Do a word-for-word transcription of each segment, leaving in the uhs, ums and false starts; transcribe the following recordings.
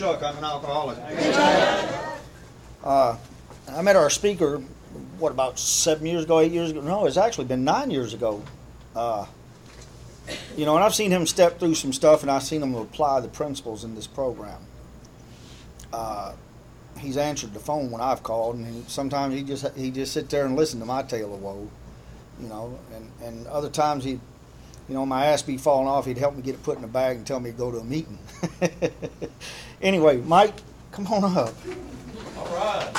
Chuck, I'm an alcoholic. Uh, I met our speaker, what, about seven years ago, eight years ago? No, it's actually been nine years ago. Uh, you know, and I've seen him step through some stuff, and I've seen him apply the principles in this program. Uh, he's answered the phone when I've called, and he, sometimes he just he just sit there and listen to my tale of woe, you know, and, and other times he, you know, my ass be falling off, he'd help me get it put in a bag and tell me to go to a meeting. Anyway, Mike, come on up. All right.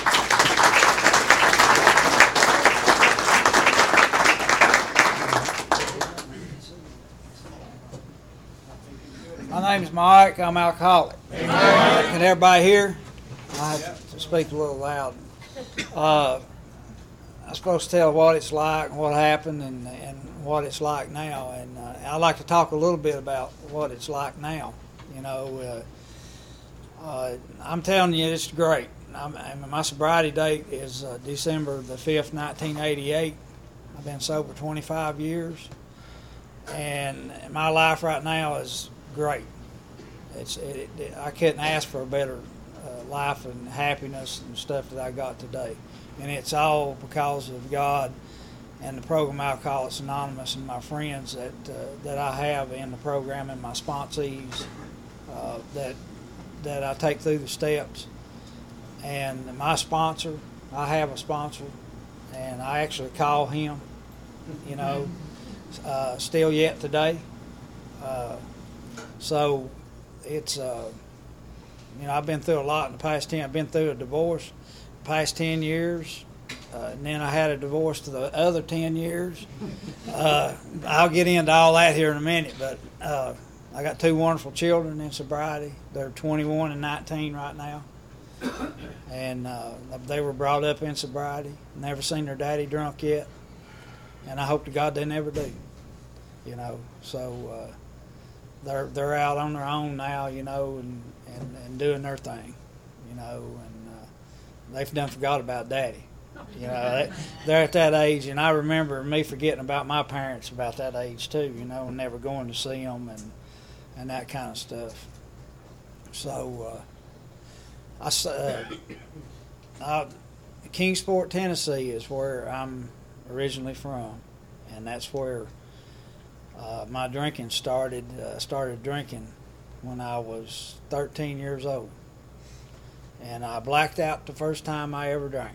My name's Mike. I'm alcoholic. Can everybody hear? I have to speak a little loud. Uh, I'm supposed to tell what it's like, what happened, and, and what it's like now. And uh, I'd like to talk a little bit about what it's like now. You know, uh, uh, I'm telling you, it's great. I'm, I mean, my sobriety date is uh, December the fifth, nineteen eighty-eight. I've been sober twenty-five years, and my life right now is great. It's it, it, I couldn't ask for a better uh, life and happiness and stuff that I got today, and it's all because of God and the program Alcoholics Anonymous and my friends that uh, that I have in the program and my sponsees uh, that that I take through the steps. And my sponsor, I have a sponsor, and I actually call him, you know, uh, still yet today. Uh, so it's, uh, you know, I've been through a lot in the past ten. I've been through a divorce the past ten years, uh, and then I had a divorce to the other ten years. Uh, I'll get into all that here in a minute, but uh, I got two wonderful children in sobriety. They're twenty-one and nineteen right now. And uh, they were brought up in sobriety. Never seen their daddy drunk yet, and I hope to God they never do. You know, so uh, they're they're out on their own now. You know, and, and, and doing their thing. You know, and uh, they've done forgot about daddy. You know, they, they're at that age, and I remember me forgetting about my parents about that age too. You know, and never going to see them and and that kind of stuff. So. Uh, I, uh, uh, Kingsport, Tennessee is where I'm originally from, and that's where uh, my drinking started. Uh, started drinking when I was thirteen years old, and I blacked out the first time I ever drank.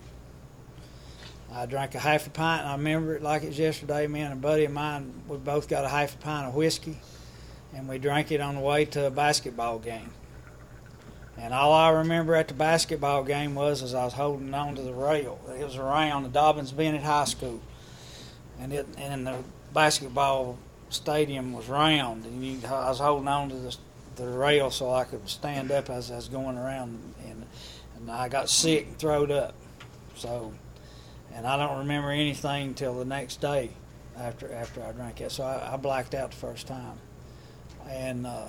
I drank a half a pint, and I remember it like it was yesterday. Me and a buddy of mine, we both got a half a pint of whiskey, and we drank it on the way to a basketball game. And all I remember at the basketball game was as I was holding on to the rail. It was around the Dobbins Bennett High School, and it and the basketball stadium was round, and you, I was holding on to the, the rail so I could stand up as I was going around, and and I got sick and throwed up. So, and I don't remember anything till the next day after after I drank it. So I, I blacked out the first time, and. Uh,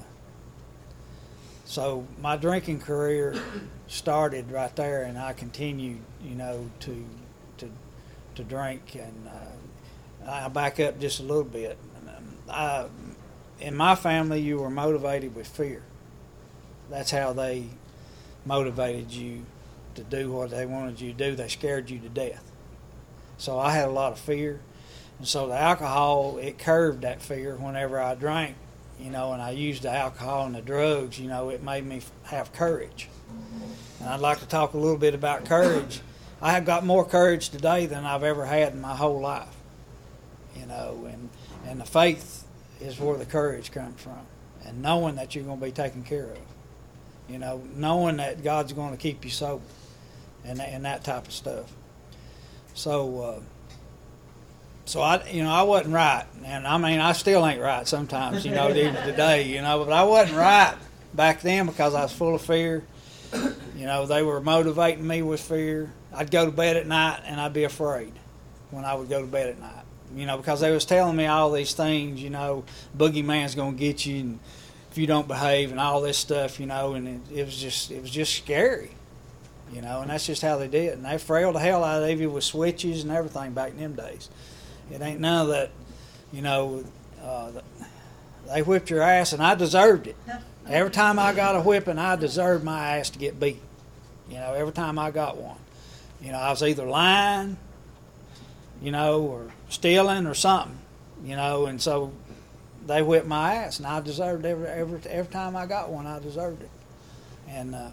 So my drinking career started right there, and I continued, you know, to to to drink. And uh, I'll back up just a little bit. I, in my family, you were motivated with fear. That's how they motivated you to do what they wanted you to do. They scared you to death. So I had a lot of fear, and so the alcohol, it curbed that fear whenever I drank. You know, and I used the alcohol and the drugs, you know, it made me have courage. And I'd like to talk a little bit about courage. I have got more courage today than I've ever had in my whole life. You know, and, and the faith is where the courage comes from. And knowing that you're going to be taken care of. You know, knowing that God's going to keep you sober and, and that type of stuff. So, uh, So I, you know, I wasn't right, and I mean, I still ain't right sometimes, you know, even today, you know. But I wasn't right back then because I was full of fear. You know, they were motivating me with fear. I'd go to bed at night and I'd be afraid when I would go to bed at night. You know, because they was telling me all these things. You know, boogeyman's gonna get you, and if you don't behave, and all this stuff. You know, and it, it was just, it was just scary. You know, and that's just how they did. And they frailed the hell out of you with switches and everything back in them days. It ain't none of that, you know, uh, they whipped your ass, and I deserved it. Every time I got a whipping, I deserved my ass to get beat. You know, every time I got one. You know, I was either lying, you know, or stealing or something, you know, and so they whipped my ass, and I deserved every every every time I got one, I deserved it. And uh,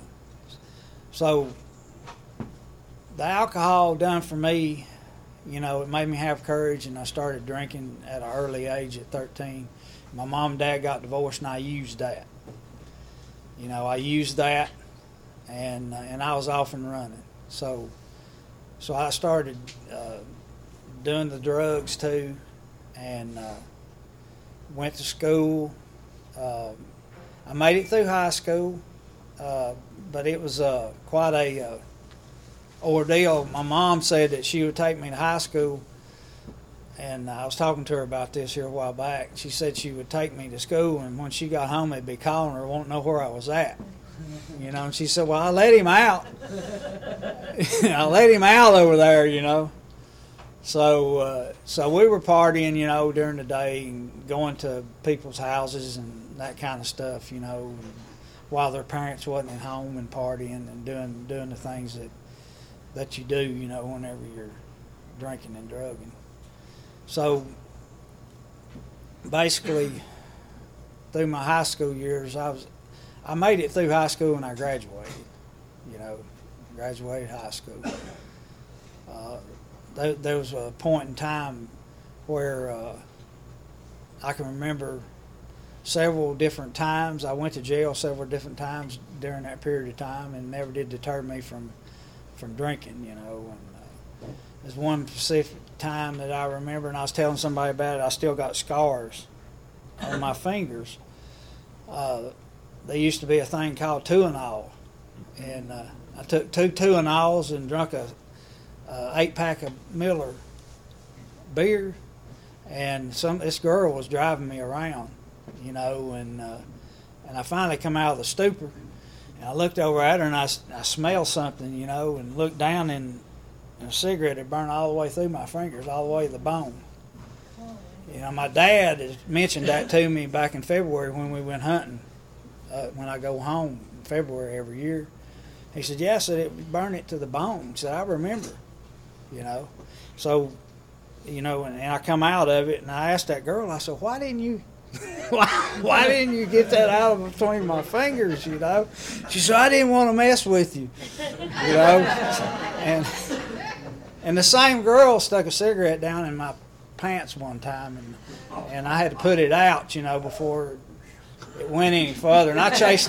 so the alcohol done for me, you know, it made me have courage, and I started drinking at an early age at thirteen. My mom and dad got divorced, and I used that. You know, I used that, and uh, and I was off and running. So, so I started uh, doing the drugs too, and uh, went to school. Uh, I made it through high school, uh, but it was uh, quite a uh, ordeal. My mom said that she would take me to high school, and I was talking to her about this here a while back. She said she would take me to school, and when she got home, they'd be calling her, won't know where I was at. You know, and she said, well, I let him out. I let him out over there, you know. So uh, so we were partying, you know, during the day and going to people's houses and that kind of stuff, you know, while their parents wasn't at home, and partying and doing doing the things that that you do, you know, whenever you're drinking and drugging. So basically, through my high school years, I was I made it through high school and I graduated. You know, graduated high school. Uh, there, there was a point in time where uh, I can remember several different times. I went to jail several different times during that period of time, and never did deter me from from drinking. You know, and uh, there's one specific time that I remember, and I was telling somebody about it. I still got scars on my fingers. Uh, there used to be a thing called Tuinal, and uh, I took two Tuinals and drunk a, a eight pack of Miller beer, and some this girl was driving me around, you know, and uh, and I finally come out of the stupor, and I looked over at her, and I, I smelled something, you know, and looked down, and, and a cigarette had burned all the way through my fingers, all the way to the bone. You know, my dad has mentioned that to me back in February when we went hunting. Uh, when I go home in February every year, he said, "Yeah," I said, "it burned it to the bone." He said, "I remember," you know. So, you know, and, and I come out of it, and I asked that girl, I said, "Why didn't you, why, why didn't you get that out of between my fingers?" You know. She said, "I didn't want to mess with you," you know. And and the same girl stuck a cigarette down in my pants one time, and and I had to put it out, you know, before it went any further, and I chased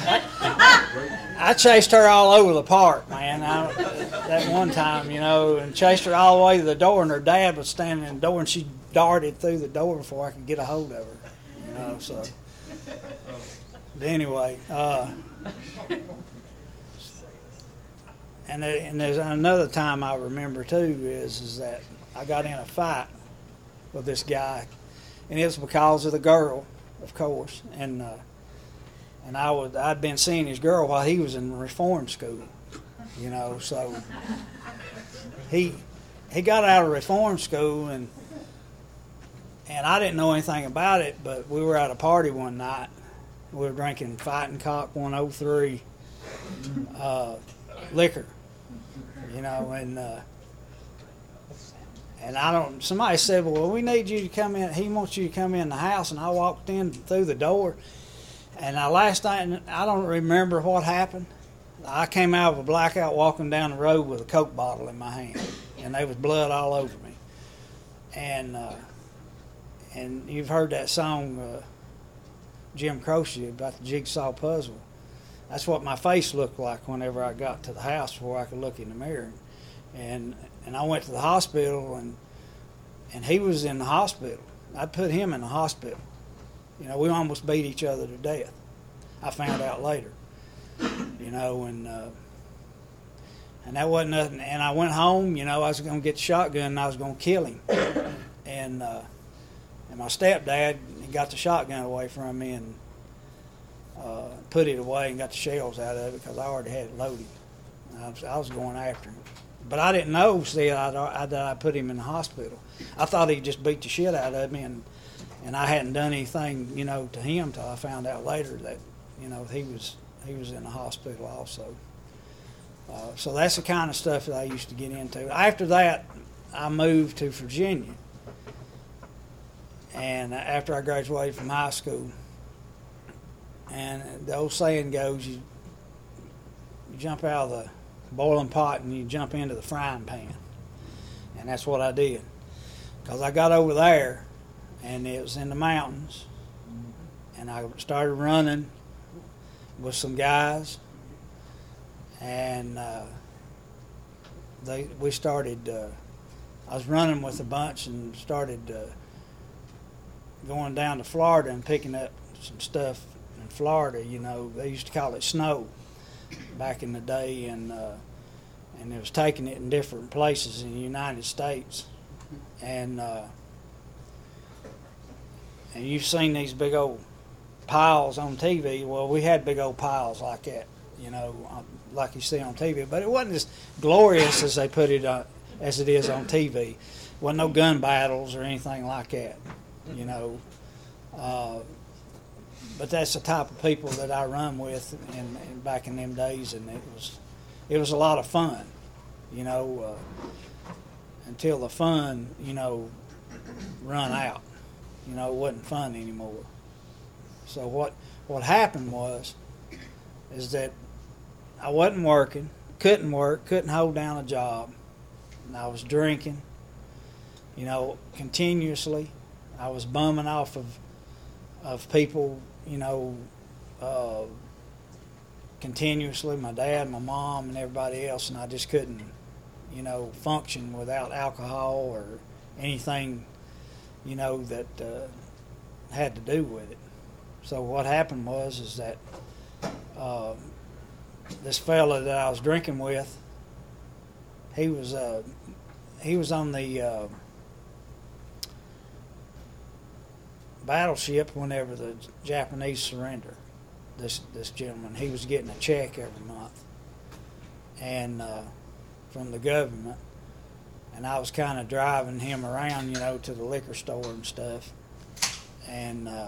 I chased her all over the park, man. I, that one time, you know, and chased her all the way to the door, and her dad was standing in the door, and she darted through the door before I could get a hold of her, you know. So, but anyway, uh, and there, and there's another time I remember too is is that I got in a fight with this guy, and it was because of the girl, of course, and. Uh, And I was, I'd been seeing his girl while he was in reform school, you know, so he he got out of reform school, and and I didn't know anything about it, but we were at a party one night. We were drinking Fighting Cock one oh three uh, liquor, you know, and uh, and I don't, somebody said, well, we need you to come in, he wants you to come in the house, and I walked in through the door. And I, last night, I don't remember what happened. I came out of a blackout walking down the road with a Coke bottle in my hand, and there was blood all over me. And uh, and you've heard that song, uh, Jim Croce, about the jigsaw puzzle. That's what my face looked like whenever I got to the house before I could look in the mirror. And and I went to the hospital, and and he was in the hospital. I put him in the hospital. You know, we almost beat each other to death. I found out later. You know, and uh, and that wasn't nothing. And I went home. You know, I was going to get the shotgun, and I was going to kill him. And uh, and my stepdad, he got the shotgun away from me and uh, put it away and got the shells out of it because I already had it loaded. I was, I was going after him. But I didn't know, see, I'd, I, that I put him in the hospital. I thought he just beat the shit out of me, and And I hadn't done anything, you know, to him till I found out later that, you know, he was he was in the hospital also. Uh, so that's the kind of stuff that I used to get into. After that, I moved to Virginia. And after I graduated from high school, and the old saying goes, you, you jump out of the boiling pot and you jump into the frying pan. And that's what I did. Because I got over there, and it was in the mountains, and I started running with some guys, and uh, they we started, uh, I was running with a bunch and started uh, going down to Florida and picking up some stuff in Florida. You know, they used to call it snow back in the day, and uh, and it was taking it in different places in the United States. And uh, and you've seen these big old piles on T V. Well, we had big old piles like that, you know, like you see on T V. But it wasn't as glorious as they put it on, as it is on T V. Wasn't no gun battles or anything like that, you know. Uh, but that's the type of people that I run with in, in back in them days, and it was it was a lot of fun, you know. Uh, until the fun, you know, run out. You know, it wasn't fun anymore. So what what happened was, is that I wasn't working, couldn't work, couldn't hold down a job. And I was drinking, you know, continuously. I was bumming off of of people, you know, uh, continuously, my dad, my mom, and everybody else, and I just couldn't, you know, function without alcohol or anything, you know, that uh, had to do with it. So what happened was is that uh, this fella that I was drinking with, he was uh, he was on the uh, battleship whenever the Japanese surrendered. This this gentleman, he was getting a check every month, and uh, from the government, and I was kind of driving him around, you know, to the liquor store and stuff, and uh,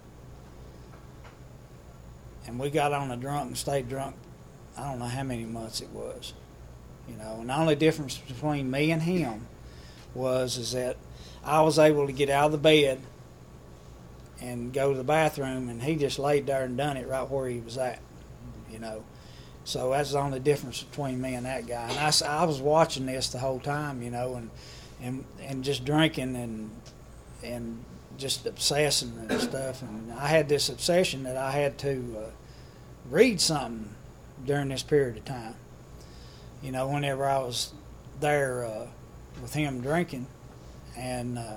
and we got on a drunk and stayed drunk. I don't know how many months it was, you know. And the only difference between me and him was is that I was able to get out of the bed and go to the bathroom, and he just laid there and done it right where he was at, you know. So that's the only difference between me and that guy. And I, I was watching this the whole time, you know, and and and just drinking and and just obsessing and stuff. And I had this obsession that I had to uh, read something during this period of time. You know, whenever I was there uh, with him drinking, and uh,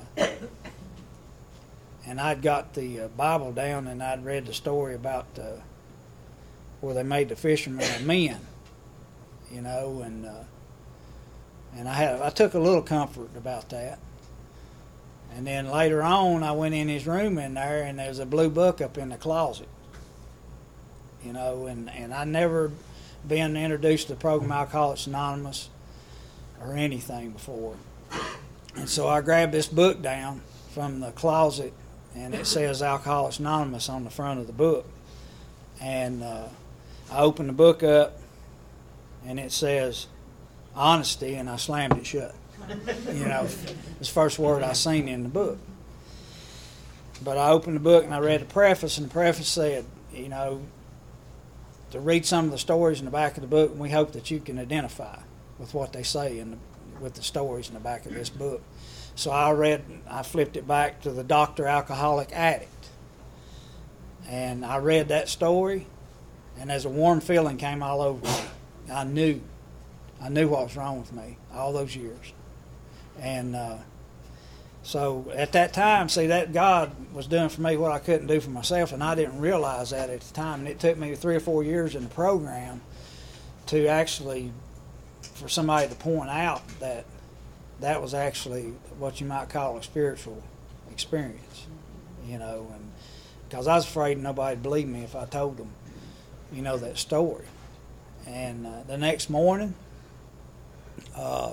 and I'd got the uh, Bible down, and I'd read the story about uh, where they made the fishermen men, you know, and uh, and I had I took a little comfort about that. And then later on, I went in his room in there, and there's a blue book up in the closet, you know, and, and I never been introduced to the program Alcoholics Anonymous or anything before. And so I grabbed this book down from the closet, and it says Alcoholics Anonymous on the front of the book. And uh, I opened the book up, and it says honesty, and I slammed it shut. You know, it's the first word I seen in the book. But I opened the book and I read the preface, and the preface said, you know, to read some of the stories in the back of the book, and we hope that you can identify with what they say in the, with the stories in the back of this book. So I read, I flipped it back to the Doctor Alcoholic Addict, and I read that story, and as a warm feeling came all over me. I knew, I knew what was wrong with me all those years. And uh, so at that time, see, that God was doing for me what I couldn't do for myself, and I didn't realize that at the time. And it took me three or four years in the program to actually, for somebody to point out that that was actually what you might call a spiritual experience, you know, and because I was afraid nobody would believe me if I told them, you know, that story. And uh, the next morning, uh,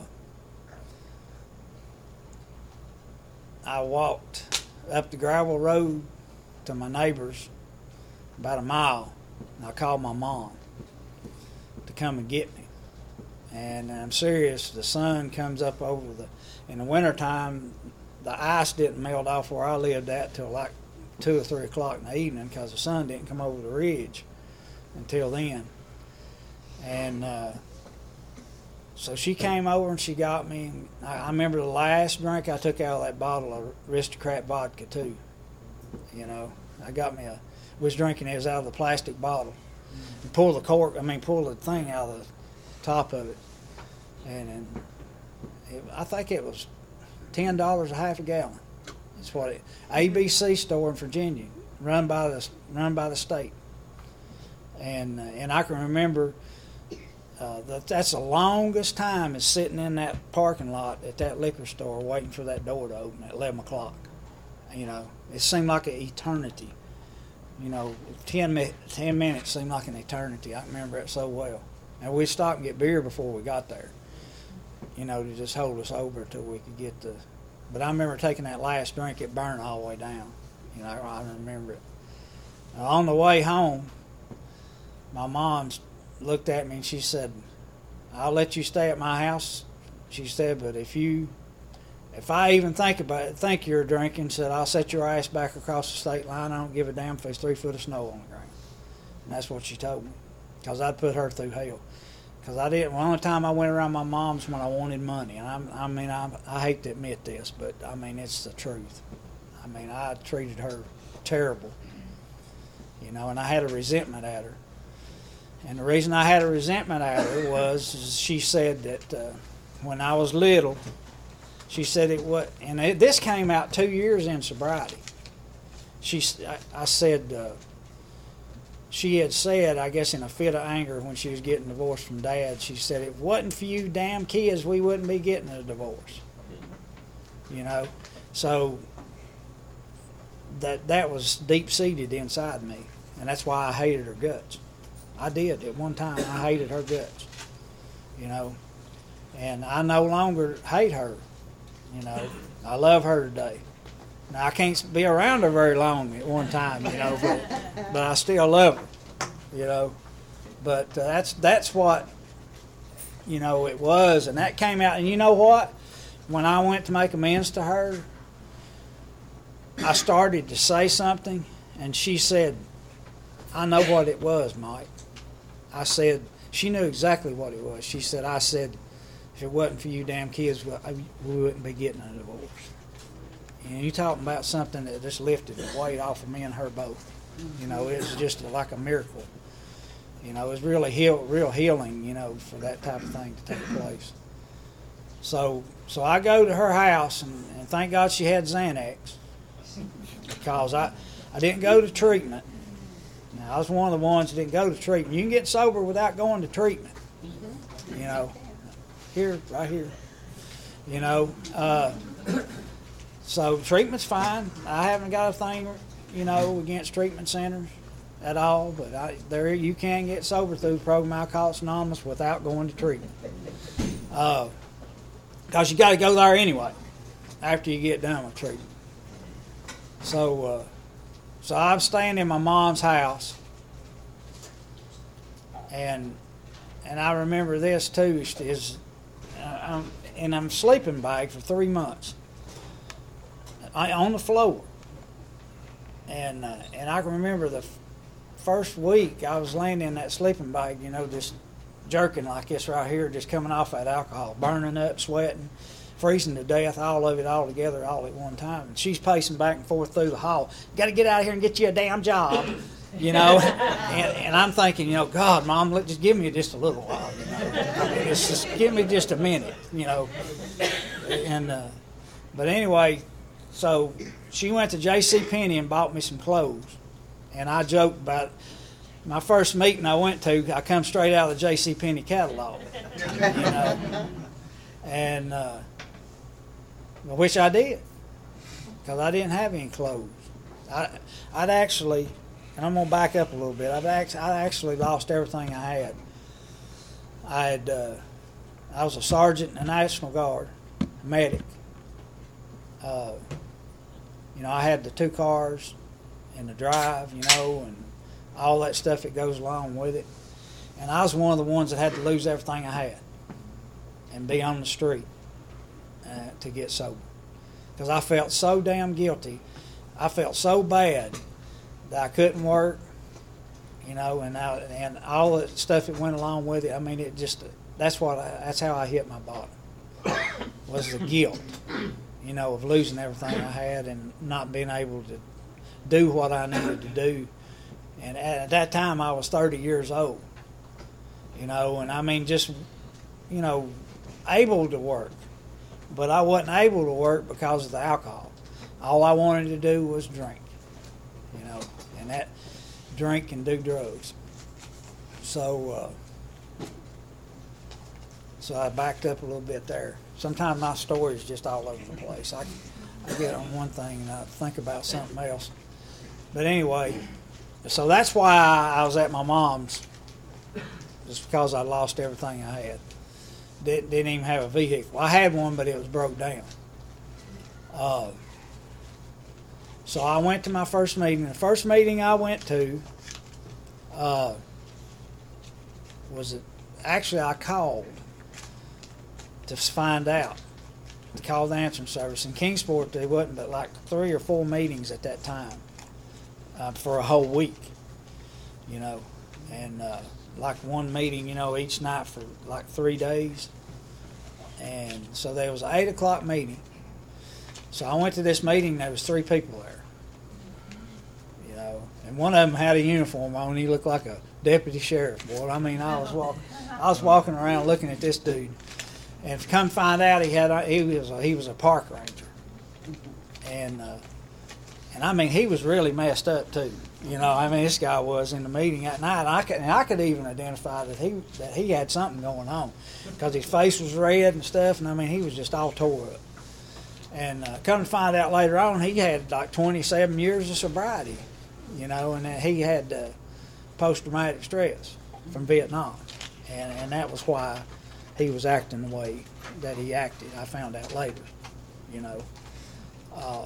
I walked up the gravel road to my neighbor's about a mile, And I called my mom to come and get me. And I'm serious, the sun comes up over the, in the wintertime, the ice didn't melt off where I lived at till like two or three o'clock in the evening because the sun didn't come over the ridge until then. And uh, so she came over and she got me. And I, I remember the last drink I took out of that bottle of Aristocrat vodka too. You know, I got me a, was drinking it, it was out of the plastic bottle. And pull the cork, I mean, pull the thing out of the top of it. And, and it, I think it was ten dollars a half a gallon. That's what it, A B C store in Virginia, run by the, run by the state. And, uh, and I can remember uh, that that's the longest time is sitting in that parking lot at that liquor store waiting for that door to open at eleven o'clock. You know, it seemed like an eternity. You know, ten, mi- ten minutes seemed like an eternity. I remember it so well. And we'd stop and get beer before we got there, you know, to just hold us over till we could get the... But I remember taking that last drink, it burned all the way down. You know, I remember it. Now, on the way home, my mom looked at me and she said, I'll let you stay at my house. She said, but if you... If I even think about it, think you're drinking, said, I'll set your ass back across the state line. I don't give a damn if there's three foot of snow on the ground. And that's what she told me, because I'd put her through hell. Because I didn't. The only time I went around my mom's when I wanted money. And I, I mean, I, I hate to admit this, but I mean, it's the truth. I mean, I treated her terrible, you know, and I had a resentment at her. And the reason I had a resentment at her was she said that uh, when I was little, she said it was, and it, this came out two years in sobriety. She, I, I said, uh, she had said, I guess in a fit of anger when she was getting divorced from Dad, she said, if it wasn't for you damn kids, we wouldn't be getting a divorce. You know, so that that was deep-seated inside me, and that's why I hated her guts. I did at one time. I hated her guts, you know, and I no longer hate her. You know, I love her today. Now, I can't be around her very long at one time, you know, but, but I still love her, you know. But uh, that's that's what, you know, it was. And that came out. And you know what? When I went to make amends to her, I started to say something, and she said, I know what it was, Mike. I said, she knew exactly what it was. She said, I said, if it wasn't for you damn kids, we wouldn't be getting a divorce. And you talking about something that just lifted the weight off of me and her both. You know, it was just like a miracle. You know, it was really heal, real healing, you know, for that type of thing to take place. So so I go to her house, and, and thank God she had Xanax, because I, I didn't go to treatment. Now, I was one of the ones that didn't go to treatment. You can get sober without going to treatment, you know. Here, right here, you know. Uh, so treatment's fine. I haven't got a thing, you know, against treatment centers at all. But I, there, you can get sober through the program Alcoholics Anonymous without going to treatment, because uh, you got to go there anyway after you get done with treatment. So, uh, so I'm staying in my mom's house, and and I remember this too is. I'm in a sleeping bag for three months I, on the floor. And uh, and I can remember the f- first week I was laying in that sleeping bag, you know, just jerking like this right here, just coming off that alcohol, burning up, sweating, freezing to death, all of it all together all at one time. And she's pacing back and forth through the hall. Got to get out of here and get you a damn job. You know, and, and I'm thinking, you know, God, Mom, let just give me just a little while. You know, I mean, it's just give me just a minute. You know, and uh, but anyway, so she went to J C Penney and bought me some clothes, and I joked about my first meeting I went to. I come straight out of the J C Penney catalog, you know, and uh, which I did, because I didn't have any clothes. I I'd actually. And I'm going to back up a little bit. I've actually, I actually lost everything I had. I had, uh, I was a sergeant in the National Guard, a medic. Uh, you know, I had the two cars and the drive, you know, and all that stuff that goes along with it. And I was one of the ones that had to lose everything I had and be on the street uh, to get sober. Because I felt so damn guilty. I felt so bad that I couldn't work, you know, and I, and all the stuff that went along with it. I mean, it just, that's what I, that's how I hit my bottom, was the guilt, you know, of losing everything I had and not being able to do what I needed to do. And at that time, I was thirty years old, you know, and I mean, just, you know, able to work. But I wasn't able to work because of the alcohol. All I wanted to do was drink, you know, and that drink and do drugs. So, uh, so I backed up a little bit there. Sometimes my story is just all over the place. I, I get on one thing and I think about something else. But anyway, so that's why I, I was at my mom's, just because I lost everything I had. Didn't, didn't even have a vehicle. I had one, but it was broke down. Uh, so I went to my first meeting. The first meeting I went to uh, was it, actually I called to find out. To call the answering service. In Kingsport, there wasn't but like three or four meetings at that time uh, for a whole week, you know, and uh, like one meeting, you know, each night for like three days. And so there was an eight o'clock meeting. So I went to this meeting, there was three people there. You know, and one of them had a uniform on. He looked like a deputy sheriff, boy. I mean, I was walking, I was walking around looking at this dude. And to come find out, he had he was a, he was a park ranger, and uh, and I mean he was really messed up too. You know, I mean this guy was in the meeting at night. And I could and I could even identify that he that he had something going on, because his face was red and stuff, and I mean he was just all tore up. And uh, come to find out later on, he had like twenty-seven years of sobriety. You know, and that he had uh, post-traumatic stress from Vietnam, and and that was why he was acting the way that he acted. I found out later, you know. Uh,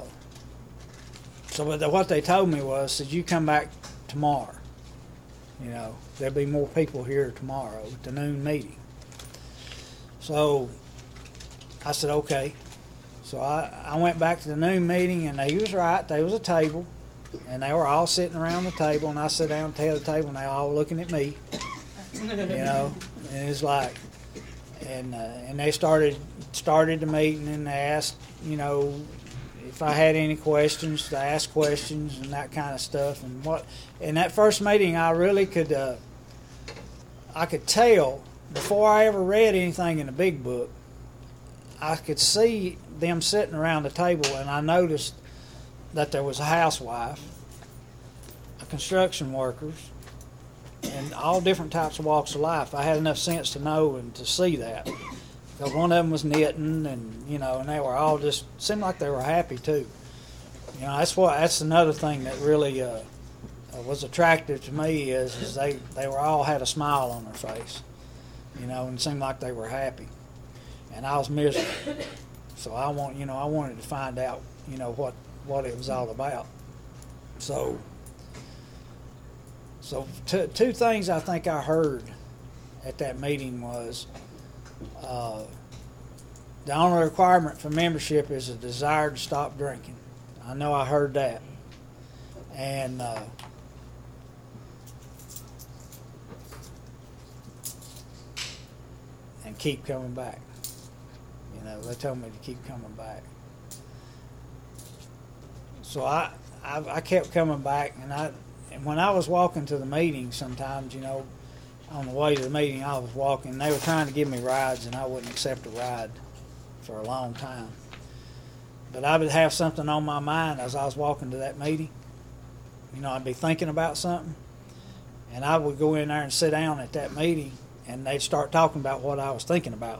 so but what they told me was, said, you come back tomorrow. You know, there'll be more people here tomorrow at the noon meeting. So I said, okay. So I, I went back to the noon meeting, and he was right. There was a table, and they were all sitting around the table, and I sat down at the head of the table, and they were all looking at me. You know, and it's like, And uh, and they started started the meeting, and they asked, you know, if I had any questions, to ask questions and that kind of stuff. And what in that first meeting, I really could uh, I could tell before I ever read anything in the big book. I could see them sitting around the table, and I noticed that there was a housewife, a construction workers, and all different types of walks of life. I had enough sense to know and to see that. Because one of them was knitting, and you know, and they were all just seemed like they were happy too. You know, that's what that's another thing that really uh, was attractive to me is, is they they were all had a smile on their face. You know, and it seemed like they were happy, and I was miserable. So I want you know I wanted to find out you know what what it was all about. So. So two, two things I think I heard at that meeting was uh, the only requirement for membership is a desire to stop drinking. I know I heard that. And uh, and keep coming back. You know, they told me to keep coming back. So I, I, I kept coming back, and I And when I was walking to the meeting, sometimes, you know, on the way to the meeting, I was walking. They were trying to give me rides, and I wouldn't accept a ride for a long time. But I would have something on my mind as I was walking to that meeting. You know, I'd be thinking about something, and I would go in there and sit down at that meeting, and they'd start talking about what I was thinking about.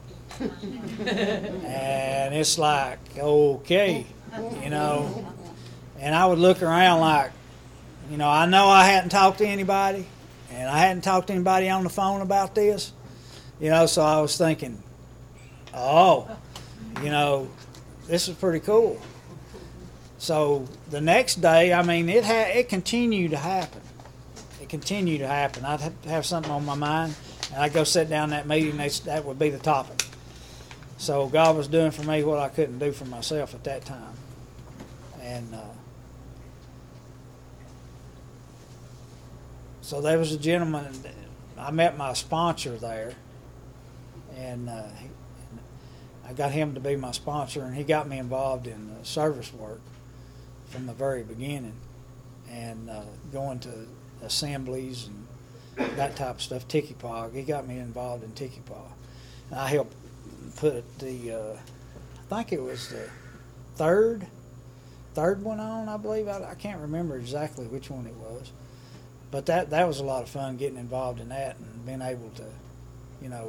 And it's like, okay, you know. And I would look around like, you know, I know I hadn't talked to anybody, and I hadn't talked to anybody on the phone about this, you know, so I was thinking, oh, you know, this is pretty cool. So the next day, I mean, it ha- it continued to happen. It continue to happen. I'd have, have something on my mind, and I'd go sit down in that meeting, they, that would be the topic. So God was doing for me what I couldn't do for myself at that time. And uh, so there was a gentleman, I met my sponsor there, and uh, he, I got him to be my sponsor, and he got me involved in uh, service work from the very beginning, and uh, going to assemblies and that type of stuff. Tiki-Pog, he got me involved in Tiki-Pog. And I helped put the, uh, I think it was the third, third one on, I believe. I, I can't remember exactly which one it was. But that, that was a lot of fun, getting involved in that and being able to, you know,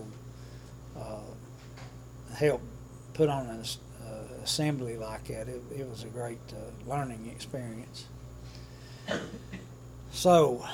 uh, help put on an uh, assembly like that. It, it was a great uh, learning experience. So,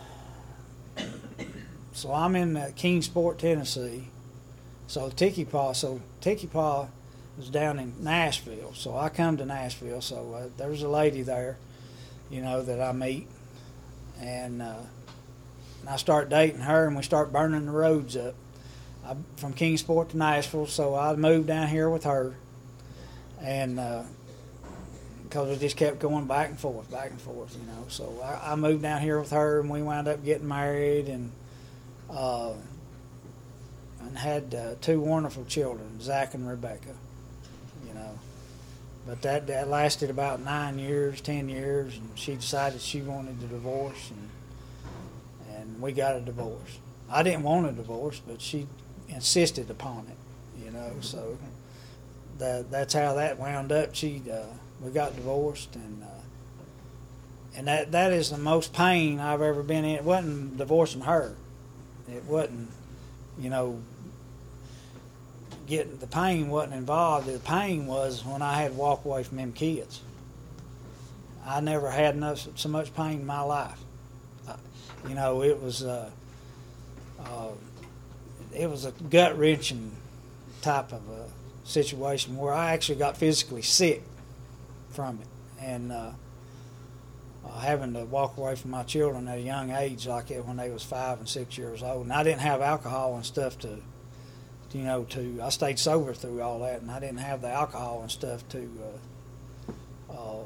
so I'm in uh, Kingsport, Tennessee. So Tiki-Pog, so Tiki-Pog was down in Nashville. So I come to Nashville. So uh, there's a lady there, you know, that I meet. And, uh, and I start dating her, and we start burning the roads up. I, from Kingsport to Nashville, so I moved down here with her, and because uh, we just kept going back and forth, back and forth, you know. So I, I moved down here with her, and we wound up getting married, and uh, and had uh, two wonderful children, Zach and Rebecca, you know. But that, that lasted about nine years, ten years, and she decided she wanted a divorce, and and we got a divorce. I didn't want a divorce, but she insisted upon it, you know. So that that's how that wound up. She uh, we got divorced, and uh, and that that is the most pain I've ever been in. It wasn't divorcing her. It wasn't, you know. Getting the pain wasn't involved. The pain was when I had to walk away from them kids. I never had enough so much pain in my life. Uh, you know, it was uh, uh, it was a gut wrenching type of a situation where I actually got physically sick from it, and uh, uh, having to walk away from my children at a young age like it when they was five and six years old. And I didn't have alcohol and stuff to. You know, to I stayed sober through all that, and I didn't have the alcohol and stuff to uh, uh,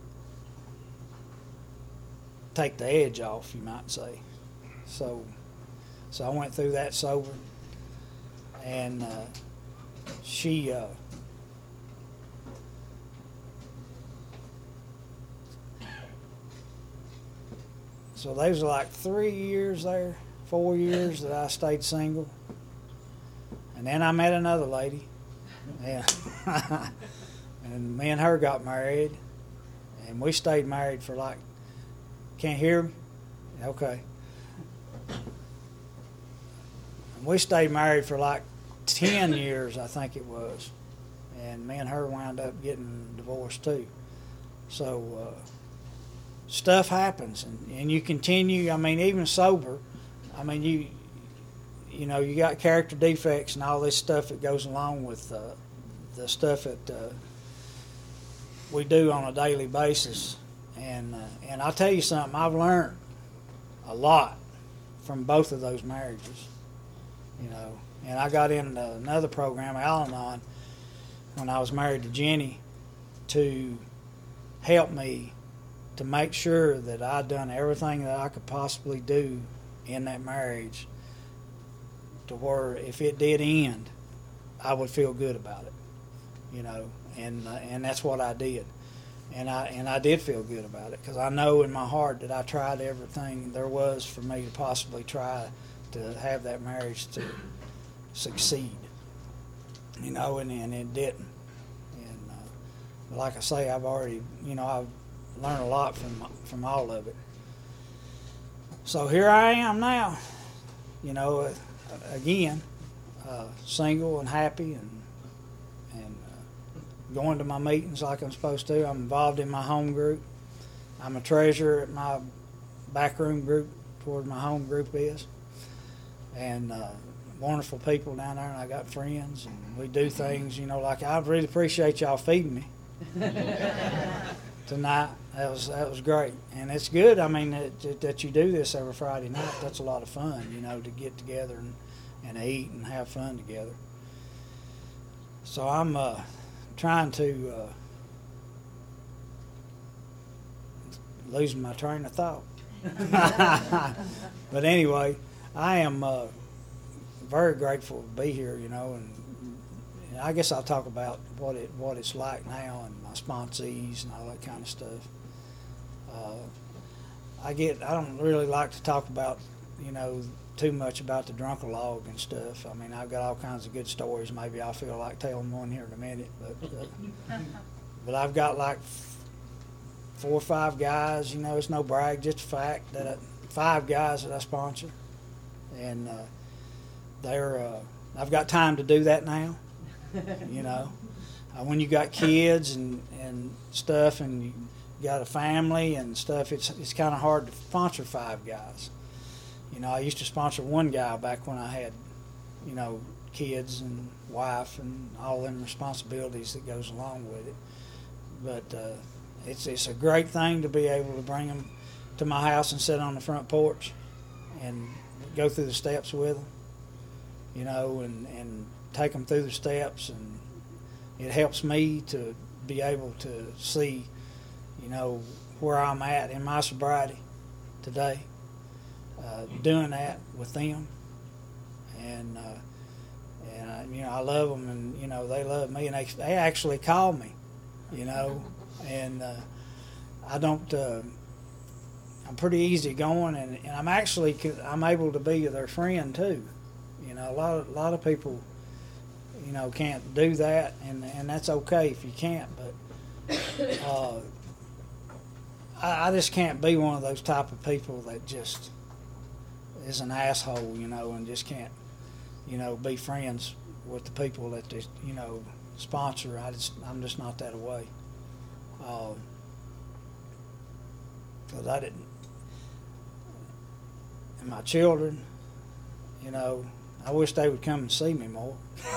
take the edge off, you might say. So, so I went through that sober, and uh, she. Uh, so there was like three years there, four years that I stayed single. And then I met another lady, yeah. And me and her got married, and we stayed married for like, can't hear me? Okay. And we stayed married for like ten years, I think it was. And me and her wound up getting divorced too. So uh, stuff happens, and, and you continue, I mean, even sober, I mean, you... You know, you got character defects and all this stuff that goes along with uh, the stuff that uh, we do on a daily basis. And uh, and I'll tell you something, I've learned a lot from both of those marriages. You know, and I got into another program, Al-Anon, when I was married to Jenny, to help me to make sure that I'd done everything that I could possibly do in that marriage, to where if it did end, I would feel good about it, you know, and uh, and that's what I did, and I and I did feel good about it, because I know in my heart that I tried everything there was for me to possibly try to have that marriage to succeed, you know, and, and it didn't. And uh, but like I say, I've already, you know, I've learned a lot from from all of it. So here I am now, you know. Uh, Again, uh, single and happy, and and uh, going to my meetings like I'm supposed to. I'm involved in my home group. I'm a treasurer at my backroom group, where my home group is, and uh, wonderful people down there. And I got friends, and we do things. You know, like I really appreciate y'all feeding me tonight. That was that was great, and it's good. I mean, that, that you do this every Friday night. That's a lot of fun, you know, to get together and, and eat and have fun together. So I'm uh, trying to uh, losing my train of thought. But anyway, I am uh, very grateful to be here, you know, and, and I guess I'll talk about what it what it's like now and my sponsees and all that kind of stuff. Uh, I get I don't really like to talk about, you know, too much about the Drunkalog and stuff. I mean, I've got all kinds of good stories. Maybe I'll feel like telling one here in a minute, but uh, but I've got like four or five guys. You know, it's no brag, just a fact that I, five guys that I sponsor, and uh, they're. Uh, I've got time to do that now. You know, uh, when you got kids and and stuff, and you got a family and stuff, it's it's kind of hard to sponsor five guys. You know, I used to sponsor one guy back when I had, you know, kids and wife and all them responsibilities that goes along with it. But uh, it's it's a great thing to be able to bring them to my house and sit on the front porch and go through the steps with them, you know, and, and take them through the steps. And it helps me to be able to see, you know, where I'm at in my sobriety today. Uh, doing that with them, and uh, and I, you know, I love them, and you know, they love me, and they they actually call me, you know, and uh, I don't. Uh, I'm pretty easy going, and, and I'm actually I'm able to be their friend too. You know, a lot of a lot of people, you know, can't do that, and and that's okay if you can't, but uh, I, I just can't be one of those type of people that just is an asshole, you know, and just can't, you know, be friends with the people that they, you know, sponsor. I just, I'm just not that way. Uh, Cause I didn't, and my children, you know, I wish they would come and see me more.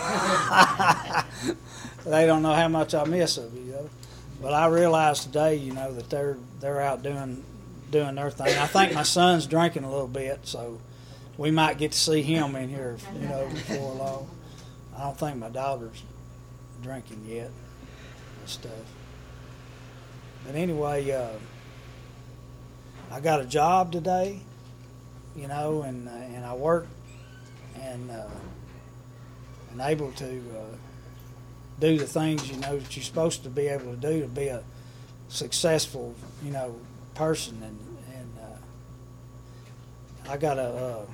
They don't know how much I miss of you, you know. But I realize today, you know, that they're they're out doing. doing their thing. I think my son's drinking a little bit, so we might get to see him in here, you know, before long. I don't think my daughter's drinking yet and stuff. But anyway, uh, I got a job today, you know, and uh, and I work and uh, and able to uh, do the things, you know, that you're supposed to be able to do to be a successful, you know, person, and and uh, I got a uh,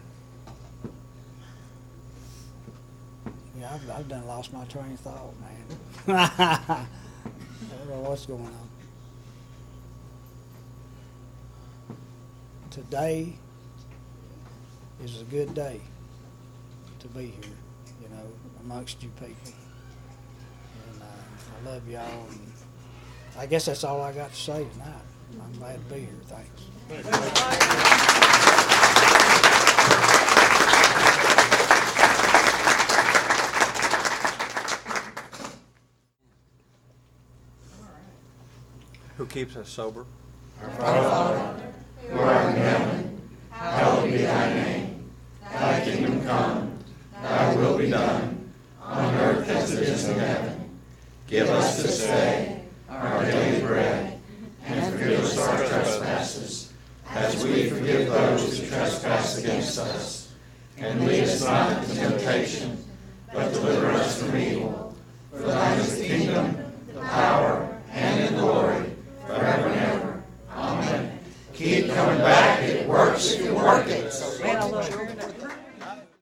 yeah I've, I've done lost my train of thought, man. I don't know what's going on. Today is a good day to be here, you know, amongst you people, and uh, I love y'all, and I guess that's all I got to say tonight. I'm glad to be here. Thanks. Who keeps us sober? Our Father, who art in heaven, hallowed be thy name. Thy kingdom come, thy will be done, on earth as it is in heaven. Give us this day our daily bread, and forgive us our trespasses, as we forgive those who trespass against us. And lead us not into temptation, but deliver us from evil. For thine is the kingdom, the power, and the glory, forever and ever. Amen. Keep coming back. It works if you work it. So